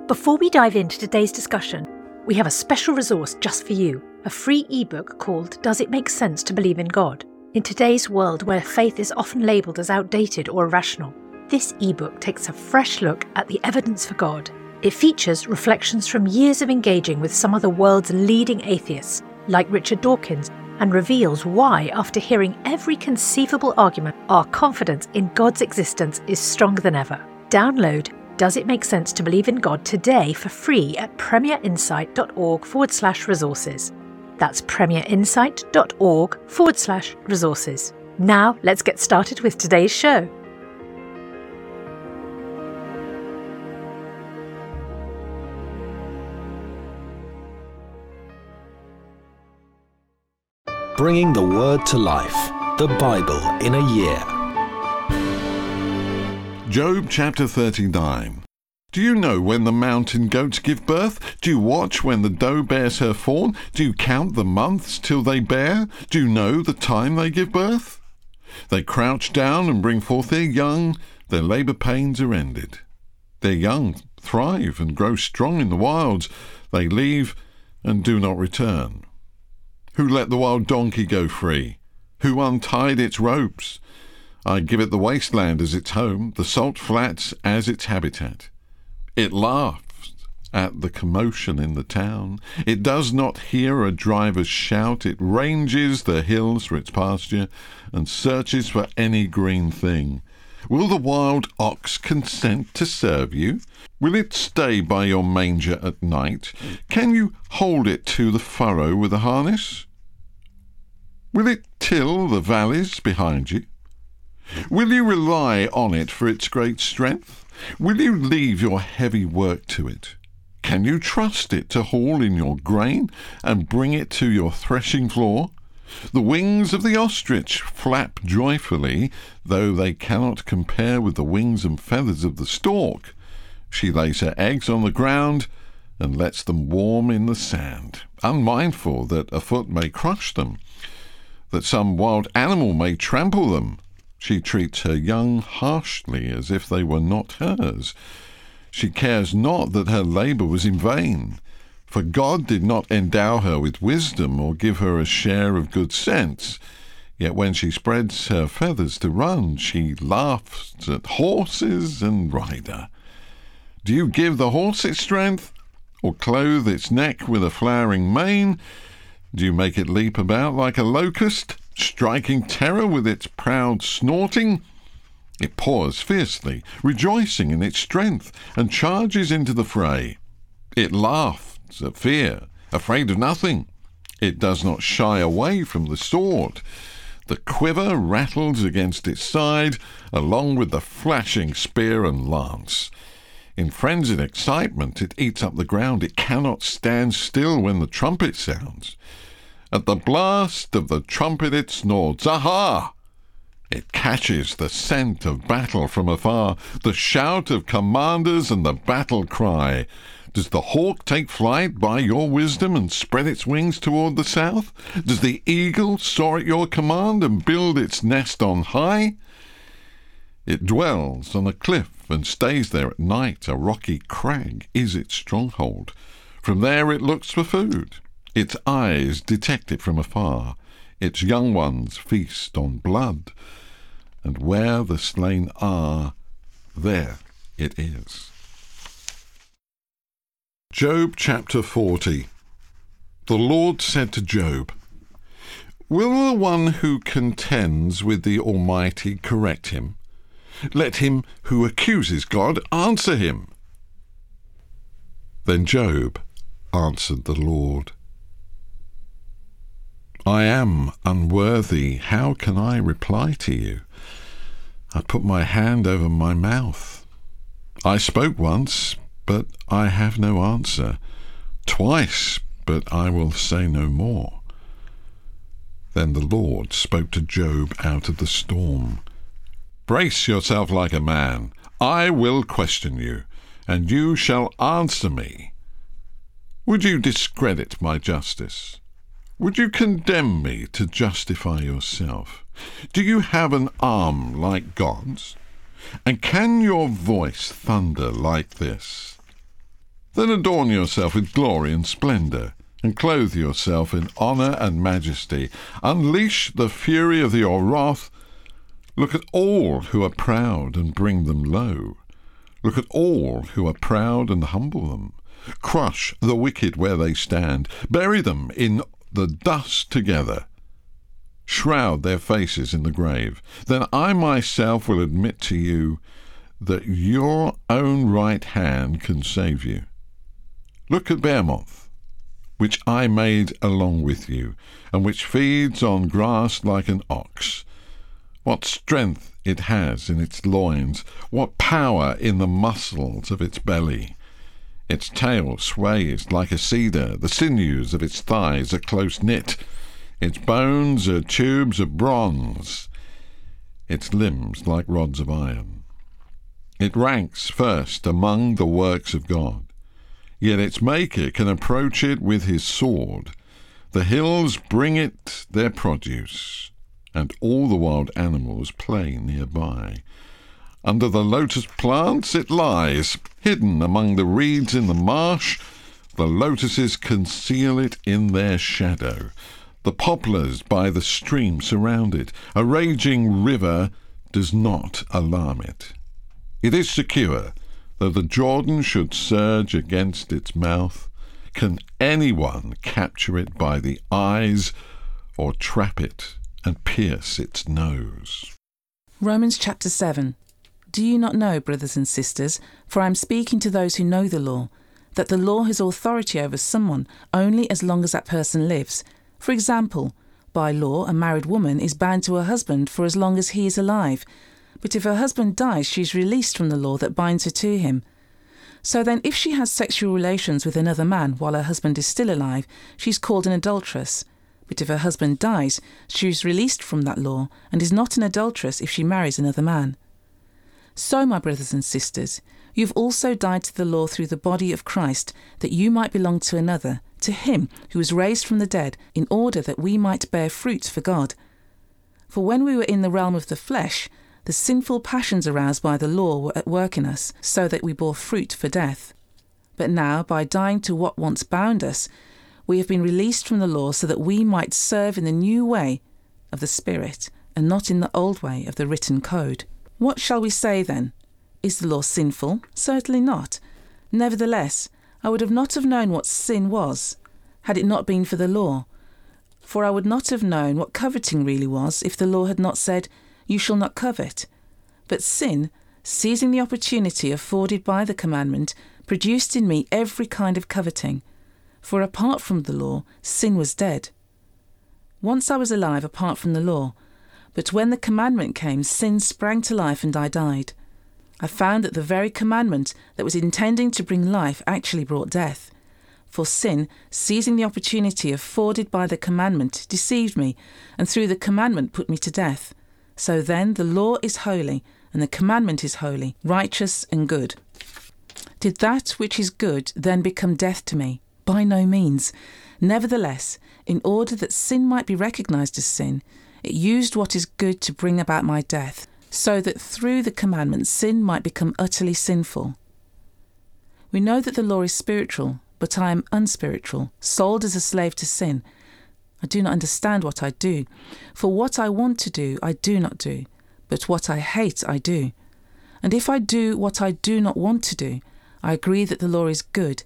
Before we dive into today's discussion, we have a special resource just for you, a free ebook called Does It Make Sense to Believe in God? In today's world where faith is often labelled as outdated or irrational, this ebook takes a fresh look at the evidence for God. It features reflections from years of engaging with some of the world's leading atheists, like Richard Dawkins, and reveals why, after hearing every conceivable argument, our confidence in God's existence is stronger than ever. Download Does It Make Sense to Believe in God today for free at premierinsight.org/resources. That's premierinsight.org/resources. Now let's get started with today's show. Bringing the Word to life, the Bible in a year. Job chapter 39. Do you know when the mountain goats give birth? Do you watch when the doe bears her fawn? Do you count the months till they bear? Do you know the time they give birth? They crouch down and bring forth their young. Their labour pains are ended. Their young thrive and grow strong in the wilds. They leave and do not return. Who let the wild donkey go free? Who untied its ropes? I give it the wasteland as its home, the salt flats as its habitat. It laughs at the commotion in the town. It does not hear a driver's shout. It ranges the hills for its pasture and searches for any green thing. Will the wild ox consent to serve you? Will it stay by your manger at night? Can you hold it to the furrow with a harness? Will it till the valleys behind you? Will you rely on it for its great strength? Will you leave your heavy work to it? Can you trust it to haul in your grain and bring it to your threshing floor? The wings of the ostrich flap joyfully, though they cannot compare with the wings and feathers of the stork. She lays her eggs on the ground and lets them warm in the sand, unmindful that a foot may crush them, that some wild animal may trample them. She treats her young harshly as if they were not hers. She cares not that her labour was in vain, for God did not endow her with wisdom or give her a share of good sense. Yet when she spreads her feathers to run, she laughs at horses and rider. Do you give the horse its strength, or clothe its neck with a flowering mane? Do you make it leap about like a locust, striking terror with its proud snorting? It paws fiercely, rejoicing in its strength, and charges into the fray. It laughs at fear, afraid of nothing. It does not shy away from the sword. The quiver rattles against its side, along with the flashing spear and lance. In frenzied excitement, it eats up the ground. It cannot stand still when the trumpet sounds. At the blast of the trumpet it snorts. Aha! It catches the scent of battle from afar, the shout of commanders and the battle cry. Does the hawk take flight by your wisdom and spread its wings toward the south? Does the eagle soar at your command and build its nest on high? It dwells on a cliff and stays there at night. A rocky crag is its stronghold. From there it looks for food. Its eyes detect it from afar. Its young ones feast on blood. And where the slain are, there it is. Job chapter 40. The Lord said to Job, Will the one who contends with the Almighty correct him? Let him who accuses God answer him. Then Job answered the Lord, I am unworthy. How can I reply to you? I put my hand over my mouth. I spoke once, but I have no answer. Twice, but I will say no more. Then the Lord spoke to Job out of the storm. Brace yourself like a man. I will question you, and you shall answer me. Would you discredit my justice? Would you condemn me to justify yourself? Do you have an arm like God's? And can your voice thunder like this? Then adorn yourself with glory and splendour, and clothe yourself in honour and majesty. Unleash the fury of your wrath. Look at all who are proud and bring them low. Look at all who are proud and humble them. Crush the wicked where they stand. Bury them in the dust together. Shroud their faces in the grave. Then I myself will admit to you that your own right hand can save you. Look at Behemoth, which I made along with you, and which feeds on grass like an ox. What strength it has in its loins, what power in the muscles of its belly. Its tail sways like a cedar, the sinews of its thighs are close knit, its bones are tubes of bronze, its limbs like rods of iron. It ranks first among the works of God, yet its maker can approach it with his sword. The hills bring it their produce, and all the wild animals play nearby. Under the lotus plants it lies, hidden among the reeds in the marsh. The lotuses conceal it in their shadow. The poplars by the stream surround it. A raging river does not alarm it. It is secure, though the Jordan should surge against its mouth. Can anyone capture it by the eyes, or trap it and pierce its nose? Romans chapter 7. Do you not know, brothers and sisters, for I am speaking to those who know the law, that the law has authority over someone only as long as that person lives? For example, by law, a married woman is bound to her husband for as long as he is alive. But if her husband dies, she is released from the law that binds her to him. So then, if she has sexual relations with another man while her husband is still alive, she is called an adulteress. But if her husband dies, she is released from that law and is not an adulteress if she marries another man. So, my brothers and sisters, you have also died to the law through the body of Christ, that you might belong to another, to him who was raised from the dead, in order that we might bear fruit for God. For when we were in the realm of the flesh, the sinful passions aroused by the law were at work in us, so that we bore fruit for death. But now, by dying to what once bound us, we have been released from the law so that we might serve in the new way of the Spirit, and not in the old way of the written code. What shall we say then? Is the law sinful? Certainly not. Nevertheless, I would not have known what sin was, had it not been for the law. For I would not have known what coveting really was if the law had not said, "You shall not covet." But sin, seizing the opportunity afforded by the commandment, produced in me every kind of coveting. For apart from the law, sin was dead. Once I was alive apart from the law, but when the commandment came, sin sprang to life and I died. I found that the very commandment that was intending to bring life actually brought death. For sin, seizing the opportunity afforded by the commandment, deceived me, and through the commandment put me to death. So then the law is holy, and the commandment is holy, righteous and good. Did that which is good then become death to me? By no means. Nevertheless, in order that sin might be recognized as sin, it used what is good to bring about my death, so that through the commandment sin might become utterly sinful. We know that the law is spiritual, but I am unspiritual, sold as a slave to sin. I do not understand what I do, for what I want to do I do not do, but what I hate I do. And if I do what I do not want to do, I agree that the law is good.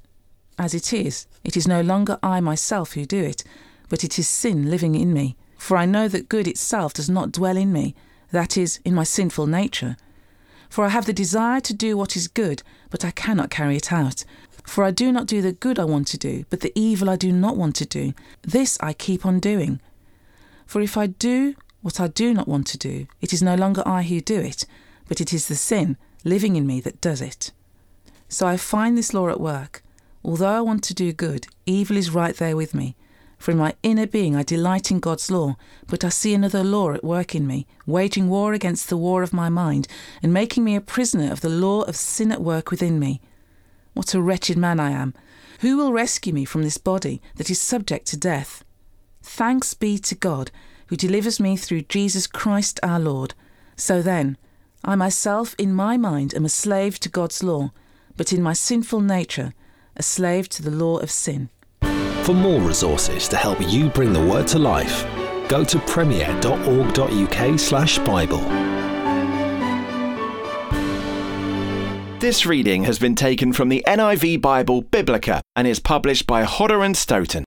As it is no longer I myself who do it, but it is sin living in me. For I know that good itself does not dwell in me, that is, in my sinful nature. For I have the desire to do what is good, but I cannot carry it out. For I do not do the good I want to do, but the evil I do not want to do. This I keep on doing. For if I do what I do not want to do, it is no longer I who do it, but it is the sin living in me that does it. So I find this law at work. Although I want to do good, evil is right there with me. For in my inner being I delight in God's law, but I see another law at work in me, waging war against the war of my mind, and making me a prisoner of the law of sin at work within me. What a wretched man I am! Who will rescue me from this body that is subject to death? Thanks be to God, who delivers me through Jesus Christ our Lord. So then, I myself in my mind am a slave to God's law, but in my sinful nature, a slave to the law of sin. For more resources to help you bring the Word to life, go to premier.org.uk/Bible. This reading has been taken from the NIV Bible Biblica and is published by Hodder and Stoughton.